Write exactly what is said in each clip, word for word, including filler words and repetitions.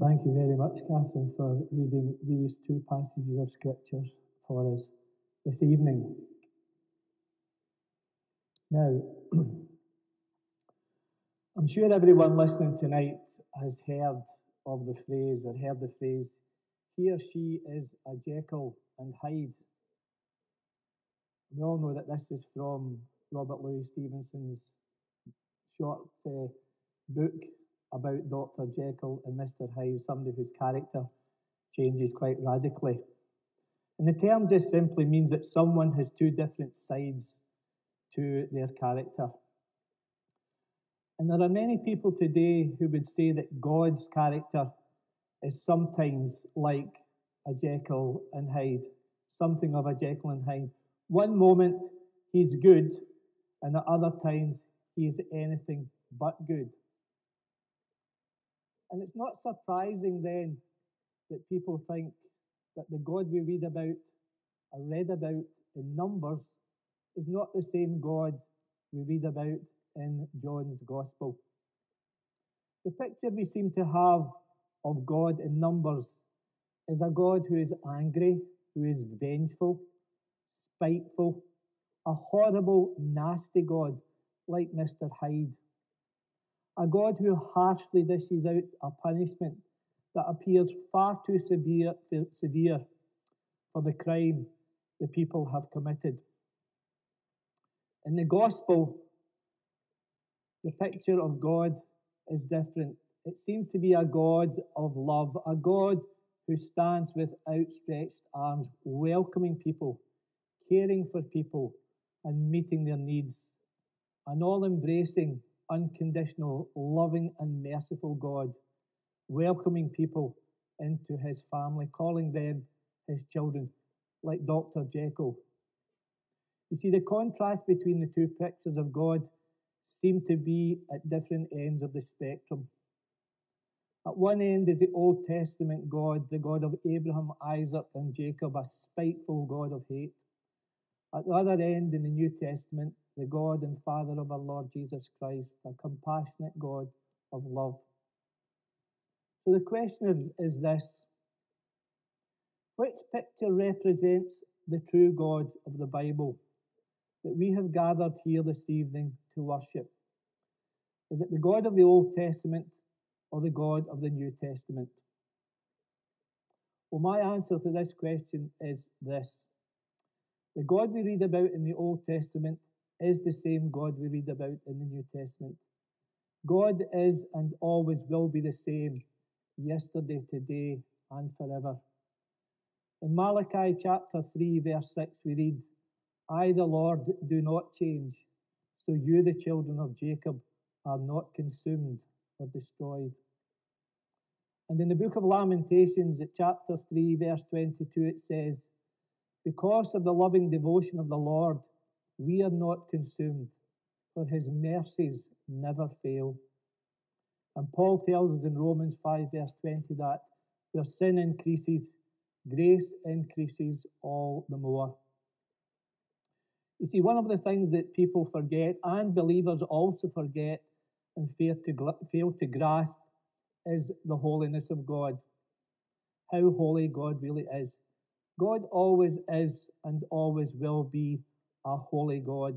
Thank you very much, Catherine, for reading these two passages of Scripture for us this evening. Now, I'm sure everyone listening tonight has heard of the phrase, or heard the phrase, he or she is a Jekyll and Hyde. We all know that this is from Robert Louis Stevenson's short uh, book about Doctor Jekyll and Mister Hyde, somebody whose character changes quite radically. And the term just simply means that someone has two different sides to their character. And there are many people today who would say that God's character is sometimes like a Jekyll and Hyde, something of a Jekyll and Hyde. One moment he's good, and at other times he's anything but good. And it's not surprising then that people think that the God we read about or read about in Numbers is not the same God we read about in John's Gospel. The picture we seem to have of God in Numbers is a God who is angry, who is vengeful, spiteful, a horrible, nasty God like Mister Hyde. A God who harshly dishes out a punishment that appears far too severe, severe for the crime the people have committed. In the Gospel, the picture of God is different. It seems to be a God of love, a God who stands with outstretched arms, welcoming people, caring for people, and meeting their needs. An all-embracing, unconditional, loving, and merciful God, welcoming people into his family, calling them his children, like Doctor Jekyll. You see, the contrast between the two pictures of God seem to be at different ends of the spectrum. At one end is the Old Testament God, the God of Abraham, Isaac, and Jacob, a spiteful God of hate. At the other end, in the New Testament, the God and Father of our Lord Jesus Christ, a compassionate God of love. So the question is, is this: which picture represents the true God of the Bible that we have gathered here this evening to worship? Is it the God of the Old Testament or the God of the New Testament? Well, my answer to this question is this: the God we read about in the Old Testament is the same God we read about in the New Testament. God is and always will be the same, yesterday, today, and forever. In Malachi chapter three, verse six, we read, I, the Lord, do not change, so you, the children of Jacob, are not consumed or destroyed. And in the book of Lamentations, at chapter three, verse twenty-two, it says, because of the loving devotion of the Lord, we are not consumed, for his mercies never fail. And Paul tells us in Romans five, verse twenty, that where sin increases, grace increases all the more. You see, one of the things that people forget, and believers also forget and fail to, fail to grasp, is the holiness of God. How holy God really is. God always is and always will be a holy God.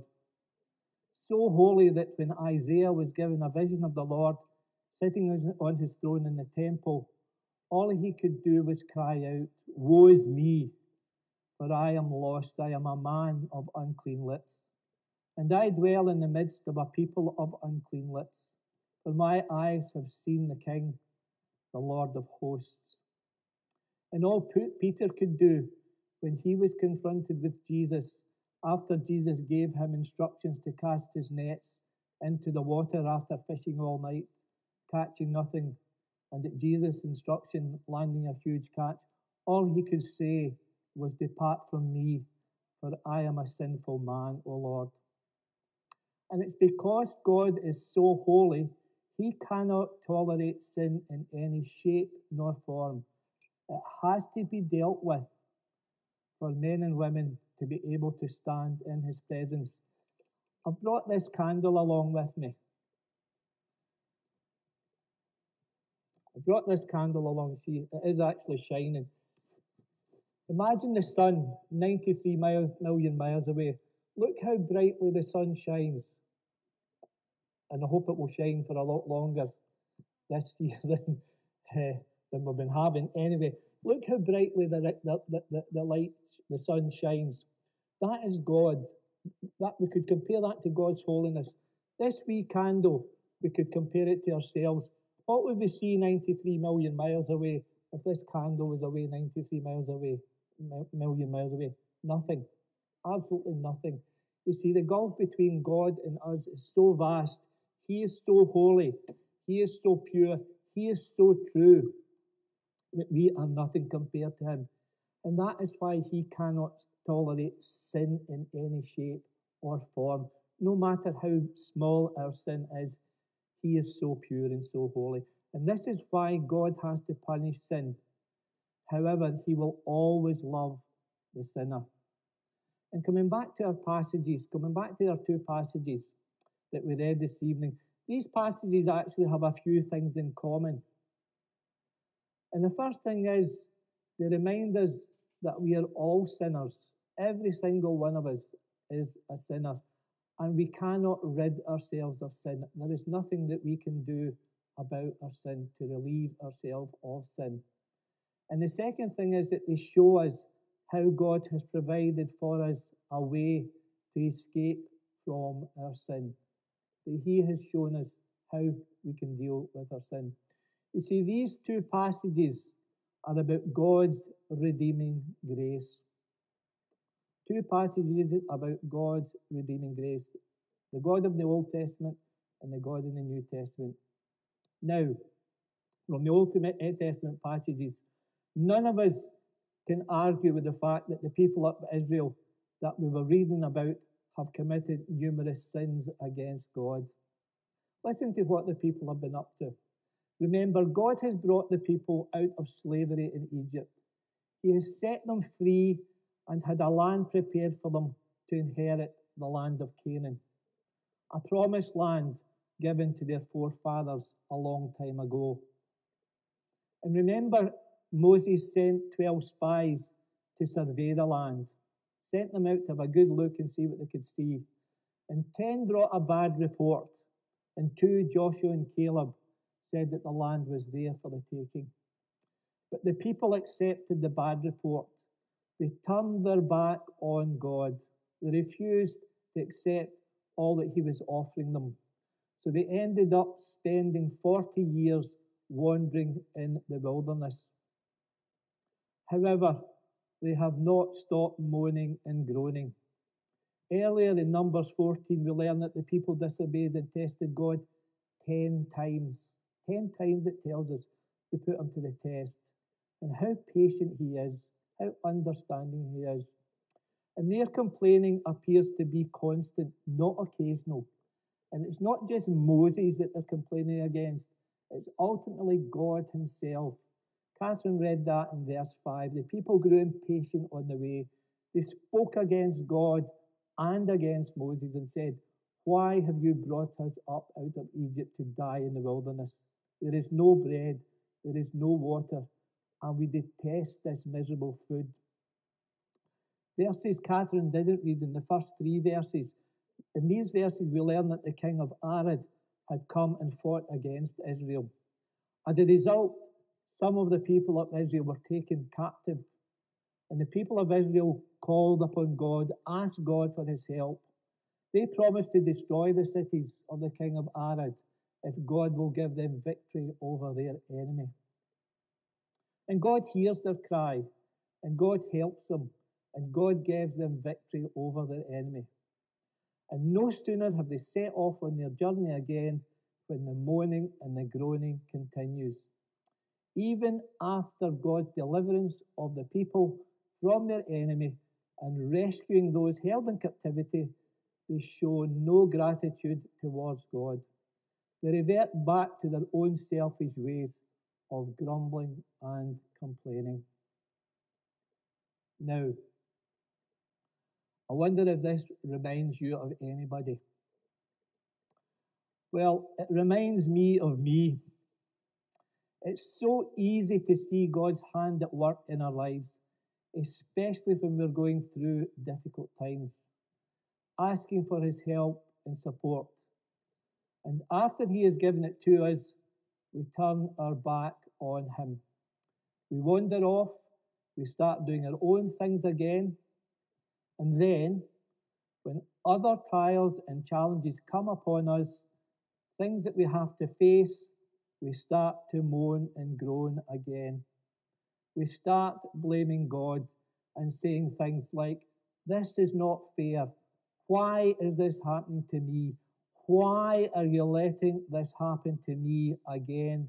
So holy that when Isaiah was given a vision of the Lord sitting on his throne in the temple, all he could do was cry out, woe is me, for I am lost, I am a man of unclean lips. And I dwell in the midst of a people of unclean lips, for my eyes have seen the King, the Lord of hosts. And all Peter could do when he was confronted with Jesus, after Jesus gave him instructions to cast his nets into the water after fishing all night, catching nothing, and at Jesus' instruction landing a huge catch, all he could say was, depart from me, for I am a sinful man, O Lord. And it's because God is so holy, he cannot tolerate sin in any shape nor form. It has to be dealt with for men and women to be able to stand in his presence. I've brought this candle along with me. I brought this candle along. See, it is actually shining. Imagine the sun ninety-three mile, million miles away. Look how brightly the sun shines. And I hope it will shine for a lot longer this year than, uh, than we've been having. Anyway, look how brightly the, the, the, the light, the sun shines. That is God. That we could compare that to God's holiness. This wee candle, we could compare it to ourselves. What would we see ninety-three million miles away if this candle was away ninety-three miles away, million miles away? Nothing. Absolutely nothing. You see, the gulf between God and us is so vast. He is so holy. He is so pure. He is so true that we are nothing compared to him. And that is why he cannot tolerate sin in any shape or form. No matter how small our sin is, he is so pure and so holy. And this is why God has to punish sin. However, he will always love the sinner. And coming back to our passages, coming back to our two passages that we read this evening, these passages actually have a few things in common. And the first thing is, they remind us that we are all sinners. Every single one of us is a sinner. And we cannot rid ourselves of sin. There is nothing that we can do about our sin to relieve ourselves of sin. And the second thing is that they show us how God has provided for us a way to escape from our sin. That he has shown us how we can deal with our sin. You see, these two passages are about God's redeeming grace. Two passages about God's redeeming grace. The God of the Old Testament and the God in the New Testament. Now, from the Old Testament passages, none of us can argue with the fact that the people of Israel that we were reading about have committed numerous sins against God. Listen to what the people have been up to. Remember, God has brought the people out of slavery in Egypt. He has set them free and had a land prepared for them to inherit the land of Canaan, a promised land given to their forefathers a long time ago. And remember, Moses sent twelve spies to survey the land, sent them out to have a good look and see what they could see. And ten brought a bad report, and two, Joshua and Caleb, said that the land was there for the taking. But the people accepted the bad report. They turned their back on God. They refused to accept all that he was offering them. So they ended up spending forty years wandering in the wilderness. However, they have not stopped moaning and groaning. Earlier in Numbers fourteen, we learn that the people disobeyed and tested God ten times. Ten times it tells us to put him to the test. And how patient he is, how understanding he is. And their complaining appears to be constant, not occasional. And it's not just Moses that they're complaining against, it's ultimately God himself. Catherine read that in verse five. The people grew impatient on the way. They spoke against God and against Moses and said, "Why have you brought us up out of Egypt to die in the wilderness? There is no bread, there is no water, and we detest this miserable food." Verses Catherine didn't read in the first three verses. In these verses, we learn that the king of Arad had come and fought against Israel. As a result, some of the people of Israel were taken captive. And the people of Israel called upon God, asked God for his help. They promised to destroy the cities of the king of Arad if God will give them victory over their enemy. And God hears their cry, and God helps them, and God gives them victory over their enemy. And no sooner have they set off on their journey again when the moaning and the groaning continues. Even after God's deliverance of the people from their enemy and rescuing those held in captivity, they show no gratitude towards God. They revert back to their own selfish ways of grumbling and complaining. Now, I wonder if this reminds you of anybody. Well, it reminds me of me. It's so easy to see God's hand at work in our lives, especially when we're going through difficult times, asking for His help and support. And after He has given it to us, we turn our back on Him. We wander off, we start doing our own things again, and then, when other trials and challenges come upon us, things that we have to face, we start to moan and groan again. We start blaming God and saying things like, "This is not fair. Why is this happening to me? Why are you letting this happen to me again?"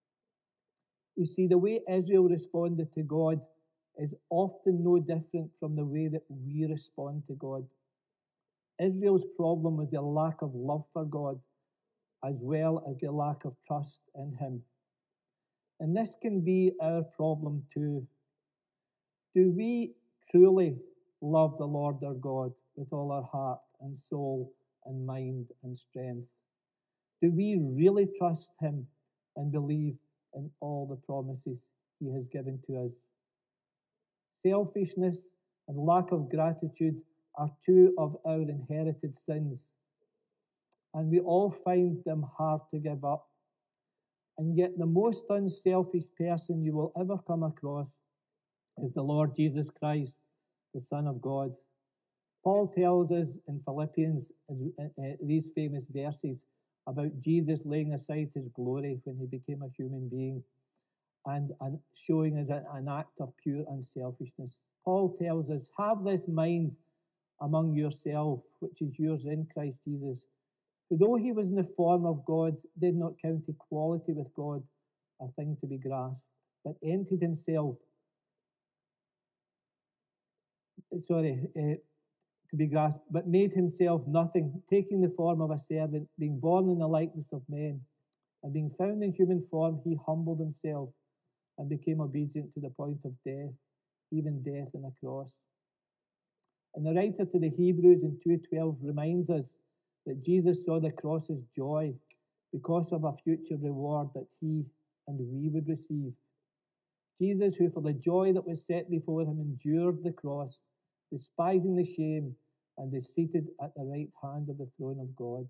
You see, the way Israel responded to God is often no different from the way that we respond to God. Israel's problem was their lack of love for God, as well as their lack of trust in Him. And this can be our problem too. Do we truly love the Lord our God with all our heart and soul and mind and strength? Do we really trust Him and believe in all the promises He has given to us? Selfishness and lack of gratitude are two of our inherited sins, and we all find them hard to give up. And yet, the most unselfish person you will ever come across is the Lord Jesus Christ, the Son of God. Paul tells us in Philippians uh, uh, these famous verses about Jesus laying aside His glory when He became a human being and, and showing us a, an act of pure unselfishness. Paul tells us, "Have this mind among yourself, which is yours in Christ Jesus, who though He was in the form of God, did not count equality with God a thing to be grasped, but emptied Himself, sorry, uh, to be grasped, but made Himself nothing, taking the form of a servant, being born in the likeness of men, and being found in human form, He humbled Himself and became obedient to the point of death, even death on a cross." And the writer to the Hebrews in two twelve reminds us that Jesus saw the cross as joy because of a future reward that He and we would receive. Jesus, who for the joy that was set before Him endured the cross, despising the shame, and is seated at the right hand of the throne of God.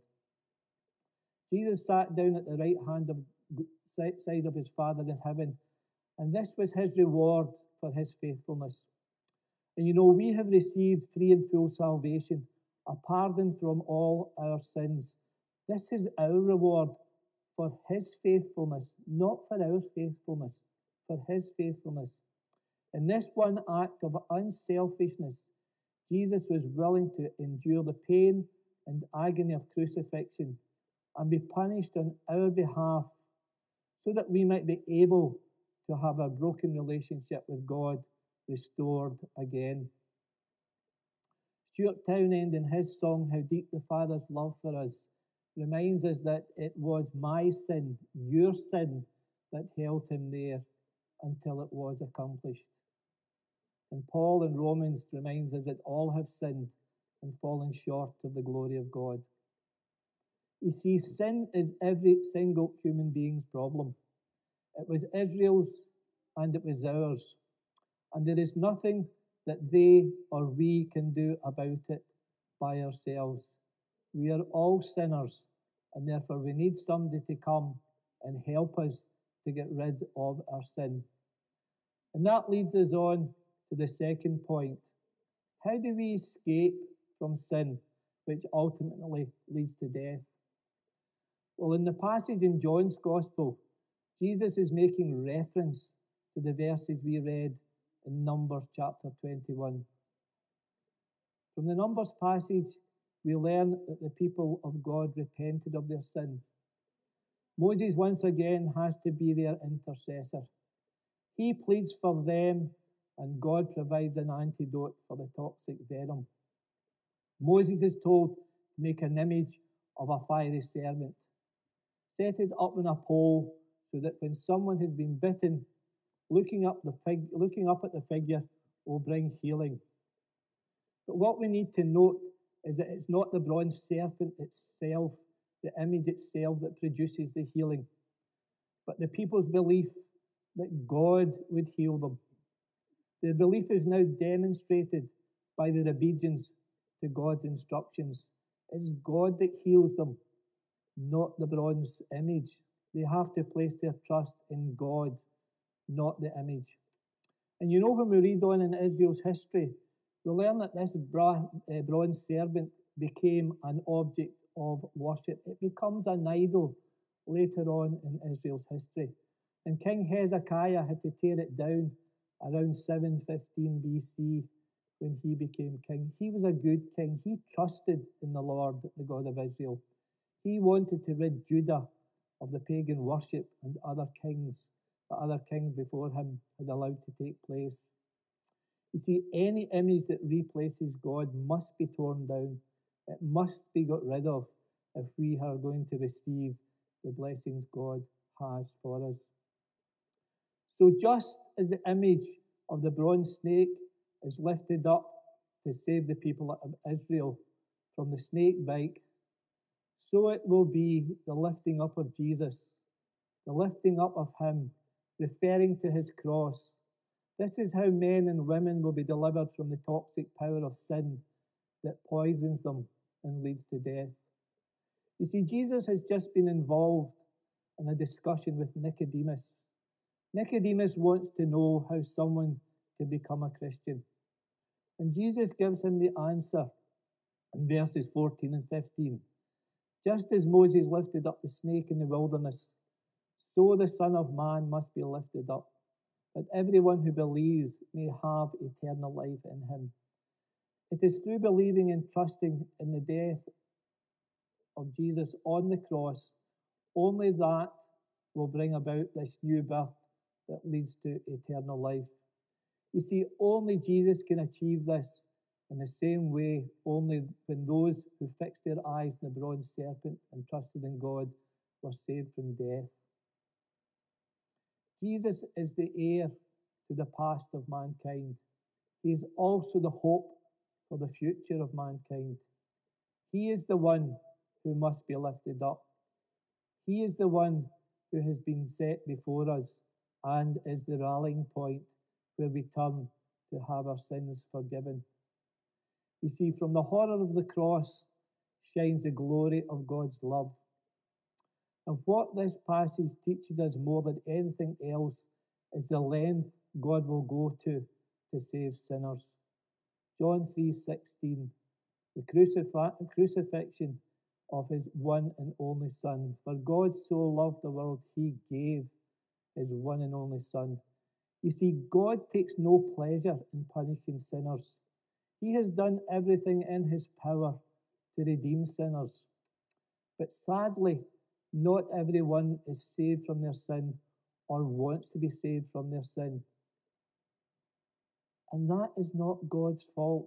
Jesus sat down at the right hand of side of His Father in heaven, and this was His reward for His faithfulness. And you know, we have received free and full salvation, a pardon from all our sins. This is our reward for His faithfulness, not for our faithfulness, for His faithfulness. In this one act of unselfishness, Jesus was willing to endure the pain and agony of crucifixion and be punished on our behalf so that we might be able to have a broken relationship with God restored again. Stuart Townend, in his song, "How Deep the Father's Love for Us," reminds us that it was my sin, your sin, that held Him there until it was accomplished. And Paul in Romans reminds us that all have sinned and fallen short of the glory of God. You see, sin is every single human being's problem. It was Israel's and it was ours. And there is nothing that they or we can do about it by ourselves. We are all sinners, and therefore we need somebody to come and help us to get rid of our sin. And that leads us on to the second point. How do we escape from sin, which ultimately leads to death? Well, in the passage in John's Gospel, Jesus is making reference to the verses we read in Numbers chapter twenty-one. From the Numbers passage, we learn that the people of God repented of their sin. Moses once again has to be their intercessor. He pleads for them, and God provides an antidote for the toxic venom. Moses is told to make an image of a fiery serpent, set it up on a pole so that when someone has been bitten, looking up, the fig- looking up at the figure will bring healing. But what we need to note is that it's not the bronze serpent itself, the image itself, that produces the healing. but the people's belief that God would heal them. Their belief is now demonstrated by their obedience to God's instructions. It's God that heals them, not the bronze image. They have to place their trust in God, not the image. And you know, when we read on in Israel's history, we learn that this bra- uh, bronze serpent became an object of worship. It becomes an idol later on in Israel's history. And King Hezekiah had to tear it down around seven fifteen B C when he became king. He was a good king. He trusted in the Lord, the God of Israel. He wanted to rid Judah of the pagan worship and other kings that other kings before him had allowed to take place. You see, any image that replaces God must be torn down. It must be got rid of if we are going to receive the blessings God has for us. So just as the image of the bronze snake is lifted up to save the people of Israel from the snake bite, so it will be the lifting up of Jesus, the lifting up of him, referring to his cross. This is how men and women will be delivered from the toxic power of sin that poisons them and leads to death. You see, Jesus has just been involved in a discussion with Nicodemus. Nicodemus wants to know how someone can become a Christian. And Jesus gives him the answer in verses fourteen and fifteen. Just as Moses lifted up the snake in the wilderness, so the Son of Man must be lifted up, that everyone who believes may have eternal life in him. It is through believing and trusting in the death of Jesus on the cross, only that will bring about this new birth that leads to eternal life. You see, only Jesus can achieve this in the same way, only when those who fixed their eyes on the bronze serpent and trusted in God were saved from death. Jesus is the heir to the past of mankind. He is also the hope for the future of mankind. He is the one who must be lifted up. He is the one who has been set before us and is the rallying point where we turn to have our sins forgiven. You see, from the horror of the cross shines the glory of God's love. And what this passage teaches us more than anything else is the length God will go to to save sinners. John three sixteen, the crucif- crucifixion of his one and only Son. For God so loved the world, he gave his one and only Son. You see, God takes no pleasure in punishing sinners. He has done everything in his power to redeem sinners. But sadly, not everyone is saved from their sin or wants to be saved from their sin. And that is not God's fault.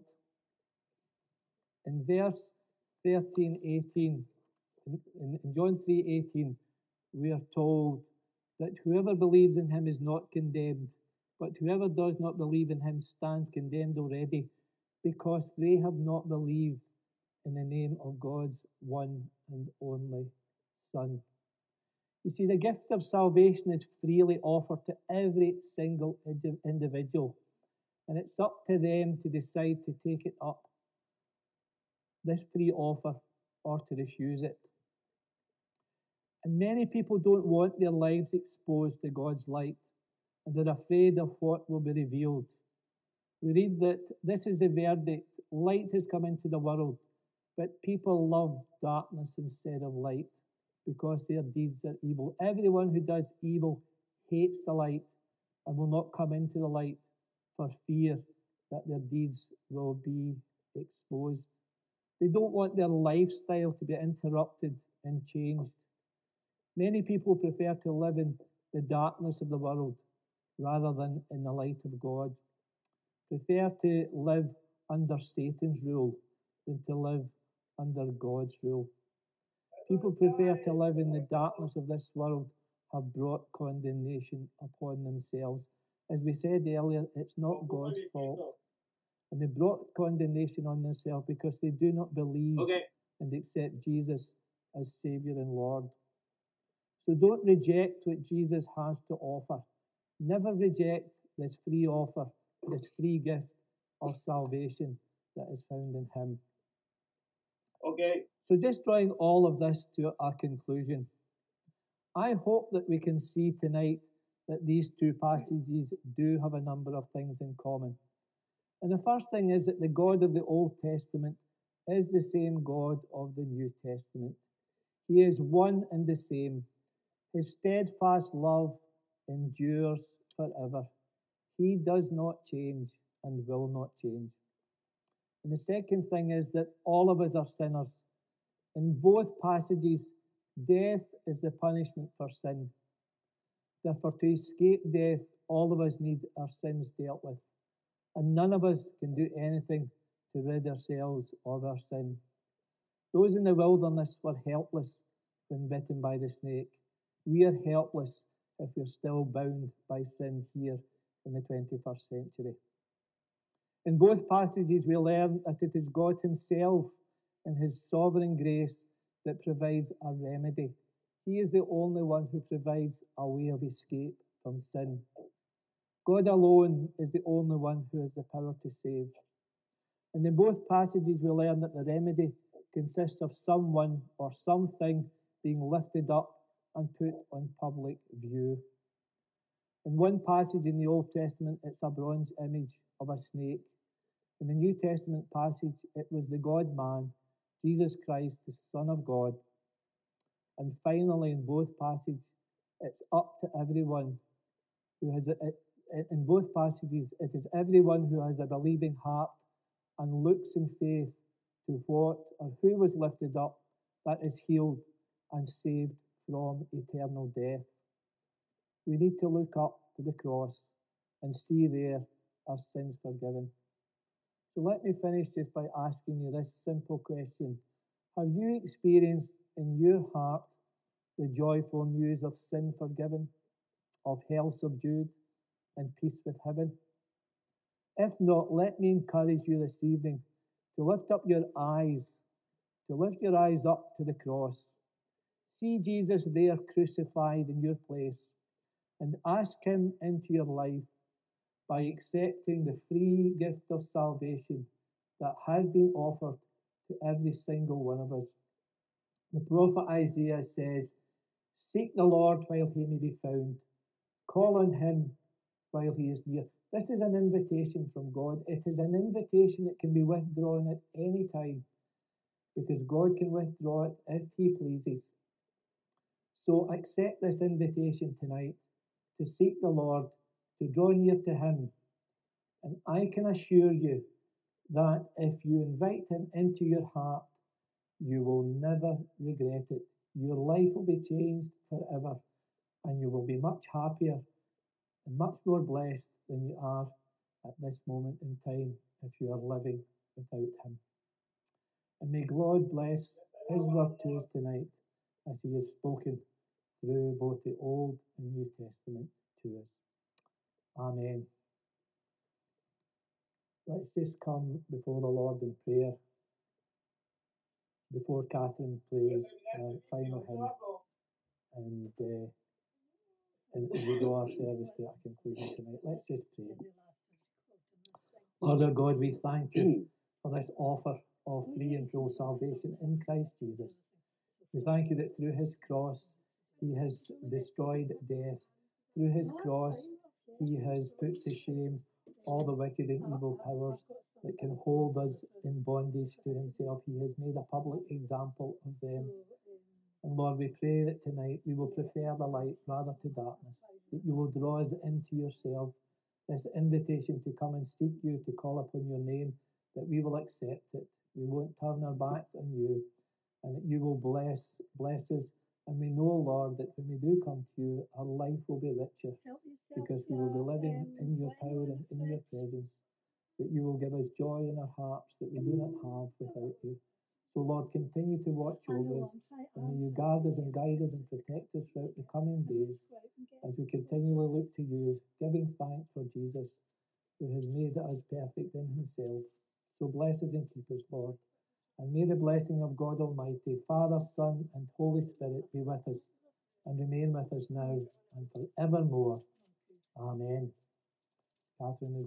In verse thirteen, eighteen, in, in John three eighteen, we are told that whoever believes in him is not condemned, but whoever does not believe in him stands condemned already, because they have not believed in the name of God's one and only Son. You see, the gift of salvation is freely offered to every single individual, and it's up to them to decide to take it up, this free offer, or to refuse it. And many people don't want their lives exposed to God's light, and they're afraid of what will be revealed. We read that this is the verdict: light has come into the world, but people love darkness instead of light, because their deeds are evil. Everyone who does evil hates the light and will not come into the light for fear that their deeds will be exposed. They don't want their lifestyle to be interrupted and changed. Many people prefer to live in the darkness of the world rather than in the light of God. Prefer to live under Satan's rule than to live under God's rule. People prefer to live in the darkness of this world, have brought condemnation upon themselves. As we said earlier, it's not God's fault. And they brought condemnation on themselves because they do not believe okay. and accept Jesus as Saviour and Lord. So don't reject what Jesus has to offer. Never reject this free offer, this free gift of salvation that is found in Him. Okay. So just drawing all of this to a conclusion, I hope that we can see tonight that these two passages do have a number of things in common. And the first thing is that the God of the Old Testament is the same God of the New Testament. He is one and the same. His steadfast love endures forever. He does not change and will not change. And the second thing is that all of us are sinners. In both passages, death is the punishment for sin. Therefore, to escape death, all of us need our sins dealt with. And none of us can do anything to rid ourselves of our sin. Those in the wilderness were helpless when bitten by the snake. We are helpless if we're still bound by sin here in the twenty-first century. In both passages, we learn that it is God Himself and His sovereign grace that provides a remedy. He is the only one who provides a way of escape from sin. God alone is the only one who has the power to save. And in both passages, we learn that the remedy consists of someone or something being lifted up and put on public view. In one passage in the Old Testament, it's a bronze image of a snake. In the New Testament passage, it was the God-man, Jesus Christ, the Son of God. And finally, in both passages, it's up to everyone who has it. In both passages, it is everyone who has a believing heart and looks in faith to what or who was lifted up that is healed and saved from eternal death. We need to look up to the cross and see there our sins forgiven. So let me finish just by asking you this simple question. Have you experienced in your heart the joyful news of sin forgiven, of hell subdued, and peace with heaven? If not, let me encourage you this evening to lift up your eyes, to lift your eyes up to the cross. See Jesus there crucified in your place and ask Him into your life by accepting the free gift of salvation that has been offered to every single one of us. The prophet Isaiah says, "Seek the Lord while He may be found. Call on Him while He is near." This is an invitation from God. It is an invitation that can be withdrawn at any time because God can withdraw it if He pleases. So accept this invitation tonight to seek the Lord, to draw near to Him. And I can assure you that if you invite Him into your heart, you will never regret it. Your life will be changed forever, and you will be much happier and much more blessed than you are at this moment in time if you are living without Him. And may God bless His word to us tonight as He has spoken through both the Old and New Testament to us. Amen. Let's just come before the Lord in prayer before Catherine plays our final hymn, and, uh, and as we draw our service to a conclusion tonight. Let's just pray. Lord our God, we thank You for this offer of free and full salvation in Christ Jesus. We thank You that through His cross He has destroyed death. Through His cross He has put to shame all the wicked and evil powers that can hold us in bondage to Himself. He has made a public example of them. And Lord, we pray that tonight we will prefer the light rather to darkness, that You will draw us into Yourself, this invitation to come and seek You, to call upon Your name, that we will accept it. We won't turn our backs on You, and that You will bless, bless us. And we know, Lord, that when we do come to You, our life will be richer, because we will be living in Your power and in Your presence, that You will give us joy in our hearts that we do not have without You. So, Lord, continue to watch over us, and may You guard us and guide us and protect us throughout the coming days as we continually look to You, giving thanks for Jesus, who has made us perfect in Himself. So bless us and keep us, Lord. And may the blessing of God Almighty, Father, Son, and Holy Spirit be with us and remain with us now and forevermore. Amen. Catherine is